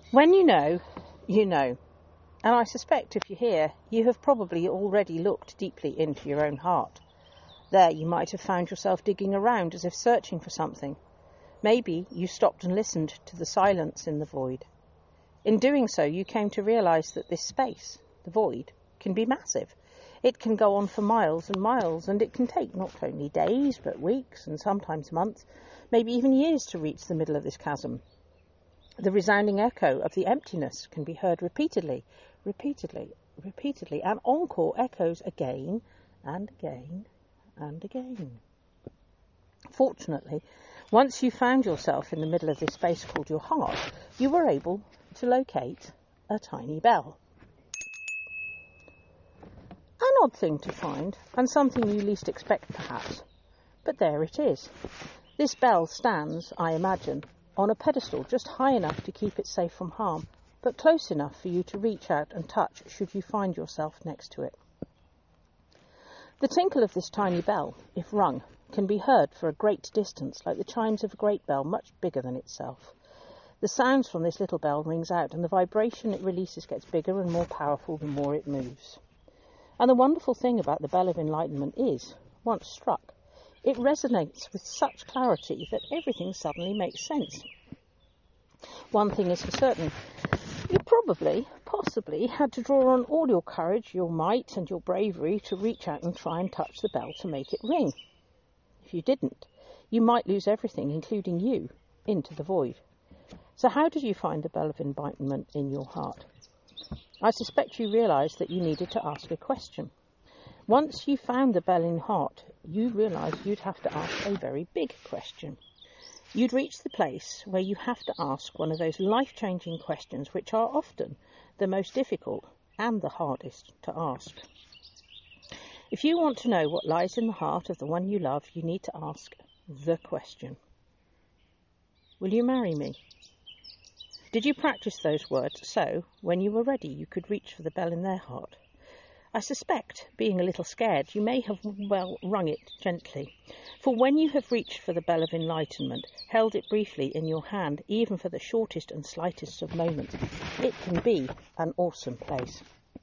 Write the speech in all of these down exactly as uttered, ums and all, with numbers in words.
When you know, you know. And I suspect if you're here, you have probably already looked deeply into your own heart. There you might have found yourself digging around as if searching for something. Maybe you stopped and listened to the silence in the void. In doing so, you came to realise that this space, the void, can be massive. It can go on for miles and miles, and it can take not only days, but weeks and sometimes months, maybe even years to reach the middle of this chasm. The resounding echo of the emptiness can be heard repeatedly, repeatedly, repeatedly, and encore echoes again and again and again. Fortunately, once you found yourself in the middle of this space called your heart, you were able to locate a tiny bell. An odd thing to find, and something you least expect perhaps, but there it is. This bell stands, I imagine, on a pedestal just high enough to keep it safe from harm, but close enough for you to reach out and touch should you find yourself next to it. The tinkle of this tiny bell, if rung, can be heard for a great distance, like the chimes of a great bell much bigger than itself. The sounds from this little bell rings out, and the vibration it releases gets bigger and more powerful the more it moves. And the wonderful thing about the bell of enlightenment is, once struck, it resonates with such clarity that everything suddenly makes sense. One thing is for certain, you probably, possibly, had to draw on all your courage, your might and your bravery to reach out and try and touch the bell to make it ring. If you didn't, you might lose everything, including you, into the void. So how did you find the bell of enlightenment in your heart? I suspect you realised that you needed to ask a question. Once you found the bell in your heart, you realised you'd have to ask a very big question. You'd reached the place where you have to ask one of those life-changing questions which are often the most difficult and the hardest to ask. If you want to know what lies in the heart of the one you love, you need to ask the question. Will you marry me? Did you practice those words so, when you were ready, you could reach for the bell in their heart? I suspect, being a little scared, you may have well rung it gently. For when you have reached for the bell of enlightenment, held it briefly in your hand, even for the shortest and slightest of moments, it can be an awesome place.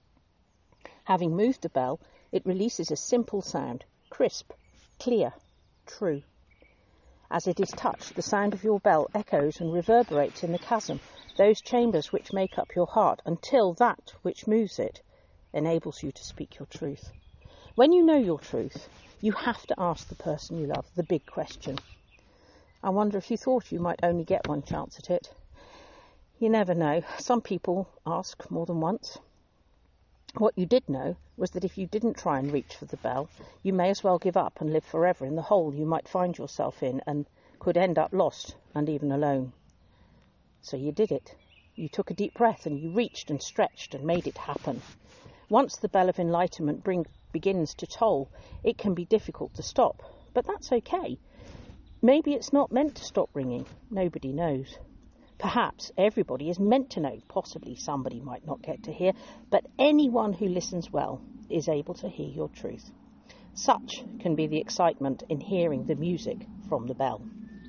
Having moved the bell, it releases a simple sound, crisp, clear, true. As it is touched, the sound of your bell echoes and reverberates in the chasm, those chambers which make up your heart, until that which moves it enables you to speak your truth. When you know your truth, you have to ask the person you love the big question. I wonder if you thought you might only get one chance at it. You never know. Some people ask more than once. What you did know was that if you didn't try and reach for the bell, you may as well give up and live forever in the hole you might find yourself in, and could end up lost and even alone. So you did it. You took a deep breath and you reached and stretched and made it happen. Once the bell of enlightenment bring, begins to toll, it can be difficult to stop, but that's okay. Maybe it's not meant to stop ringing. Nobody knows. Perhaps everybody is meant to know. Possibly somebody might not get to hear, but anyone who listens well is able to hear your truth. Such can be the excitement in hearing the music from the bell.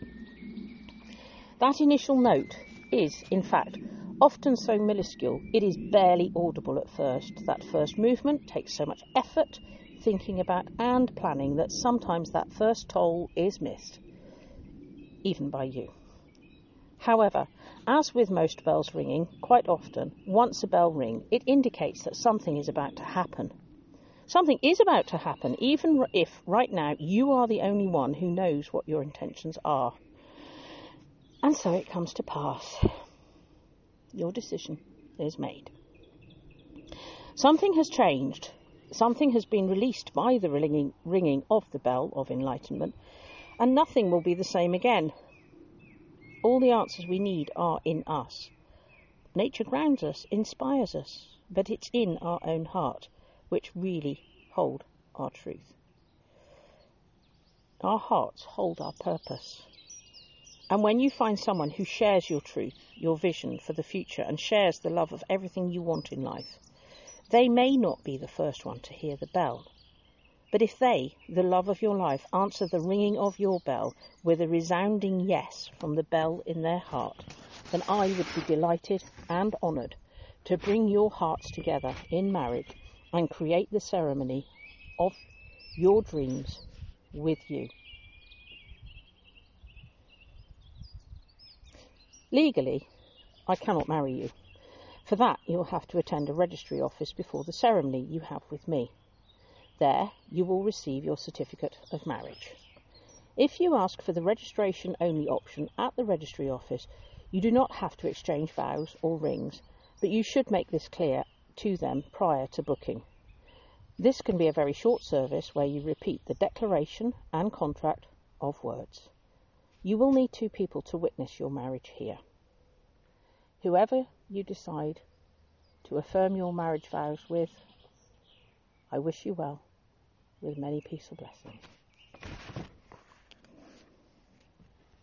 That initial note is, in fact, often so minuscule it is barely audible at first. That first movement takes so much effort, thinking about and planning that sometimes that first toll is missed, even by you. However, as with most bells ringing, quite often, once a bell rings, it indicates that something is about to happen. Something is about to happen, even if right now you are the only one who knows what your intentions are. And so it comes to pass. Your decision is made. Something has changed. Something has been released by the ringing, ringing of the bell of enlightenment, and nothing will be the same again. All the answers we need are in us. Nature grounds us, inspires us, but it's in our own heart which really hold our truth. Our hearts hold our purpose. And when you find someone who shares your truth, your vision for the future, and shares the love of everything you want in life, they may not be the first one to hear the bell. But if they, the love of your life, answer the ringing of your bell with a resounding yes from the bell in their heart, then I would be delighted and honoured to bring your hearts together in marriage and create the ceremony of your dreams with you. Legally, I cannot marry you. For that, you'll have to attend a registry office before the ceremony you have with me. There, you will receive your certificate of marriage. If you ask for the registration-only option at the registry office, you do not have to exchange vows or rings, but you should make this clear to them prior to booking. This can be a very short service where you repeat the declaration and contract of words. You will need two people to witness your marriage here. Whoever you decide to affirm your marriage vows with, I wish you well, with many peaceful blessings.